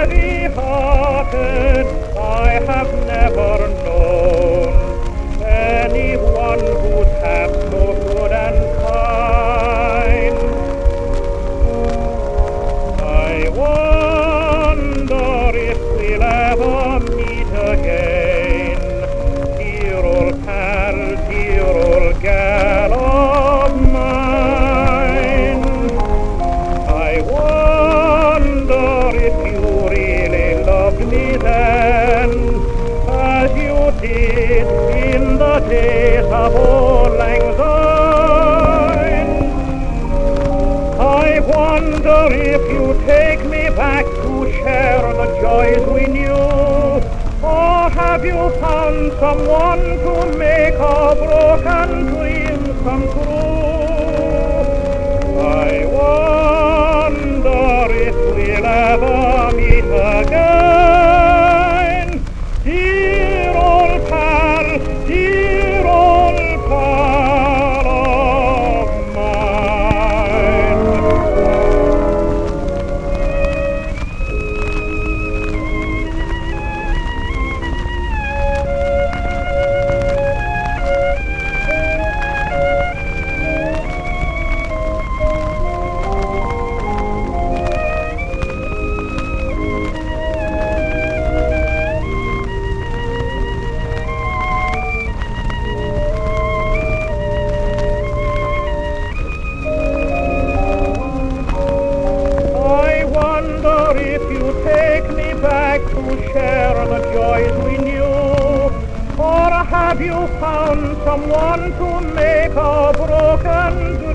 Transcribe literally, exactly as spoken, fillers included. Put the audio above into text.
heavy-hearted. I have never known anyone who's half so good and kind. I wonder if we'll ever meet again, dear old pal, dear old gal of mine. I wonder if you really loved me then, as you did in the days of old Lang Syne. I wonder if you take me back to share the joys we knew, or have you found someone to make our broken dreams come true? I wonder if we'll ever meet again, dear old pal, dear old pal of mine. If you take me back to share the joys we knew, or have you found someone to make our broken dreams